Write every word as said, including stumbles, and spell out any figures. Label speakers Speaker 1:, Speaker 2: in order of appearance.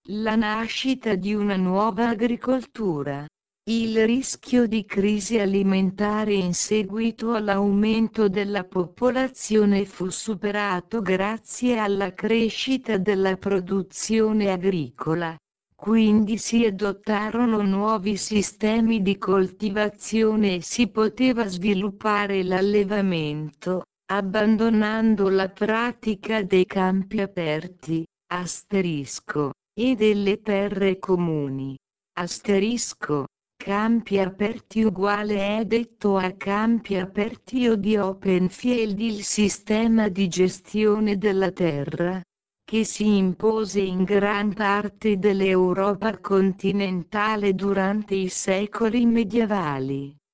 Speaker 1: La nascita di una nuova agricoltura. Il rischio di crisi alimentare in seguito all'aumento della popolazione fu superato grazie alla crescita della produzione agricola. Quindi si adottarono nuovi sistemi di coltivazione e si poteva sviluppare l'allevamento, abbandonando la pratica dei campi aperti, asterisco, e delle terre comuni. Asterisco. Campi aperti uguale è detto a campi aperti o di open field il sistema di gestione della terra, che si impose in gran parte dell'Europa continentale durante i secoli medievali.